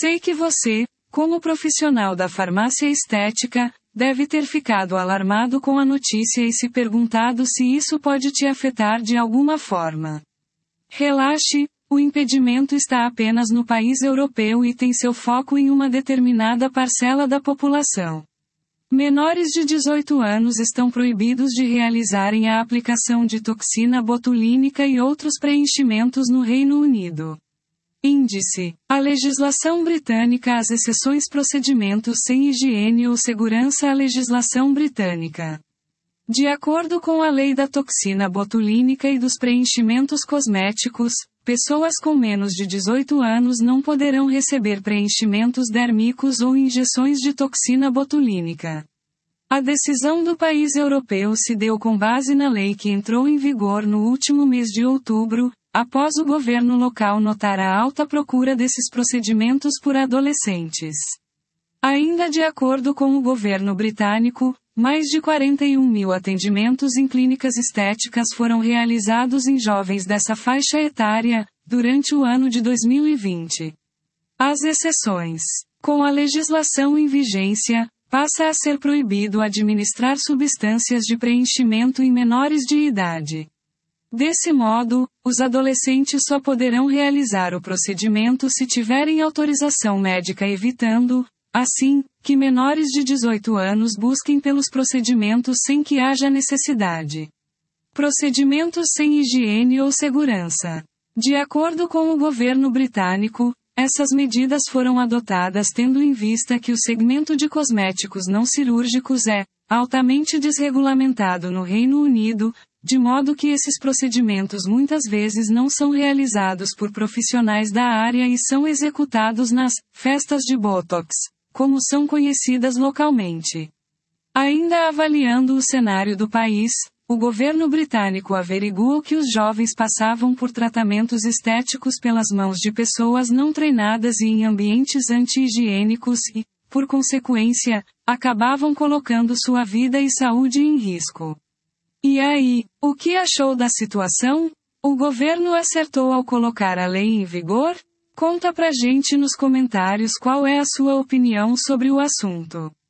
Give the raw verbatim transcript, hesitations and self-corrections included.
Sei que você, como profissional da farmácia estética, deve ter ficado alarmado com a notícia e se perguntado se isso pode te afetar de alguma forma. Relaxe, o impedimento está apenas no país europeu e tem seu foco em uma determinada parcela da população. Menores de dezoito anos estão proibidos de realizarem a aplicação de toxina botulínica e outros preenchimentos no Reino Unido. Índice: a legislação britânica. As exceções: procedimentos sem higiene ou segurança. A legislação britânica. De acordo com a lei da toxina botulínica e dos preenchimentos cosméticos, pessoas com menos de dezoito anos não poderão receber preenchimentos dérmicos ou injeções de toxina botulínica. A decisão do país europeu se deu com base na lei que entrou em vigor no último mês de outubro, após o governo local notar a alta procura desses procedimentos por adolescentes. Ainda de acordo com o governo britânico, mais de quarenta e um mil atendimentos em clínicas estéticas foram realizados em jovens dessa faixa etária, durante o ano de dois mil e vinte. As exceções. Com a legislação em vigência, passa a ser proibido administrar substâncias de preenchimento em menores de idade. Desse modo, os adolescentes só poderão realizar o procedimento se tiverem autorização médica, evitando, assim, que menores de dezoito anos busquem pelos procedimentos sem que haja necessidade. Procedimentos sem higiene ou segurança. De acordo com o governo britânico, essas medidas foram adotadas tendo em vista que o segmento de cosméticos não cirúrgicos é altamente desregulamentado no Reino Unido, de modo que esses procedimentos muitas vezes não são realizados por profissionais da área e são executados nas festas de Botox, como são conhecidas localmente. Ainda avaliando o cenário do país, o governo britânico averiguou que os jovens passavam por tratamentos estéticos pelas mãos de pessoas não treinadas e em ambientes anti-higiênicos e, por consequência, acabavam colocando sua vida e saúde em risco. E aí, o que achou da situação? O governo acertou ao colocar a lei em vigor? Conta pra gente nos comentários qual é a sua opinião sobre o assunto.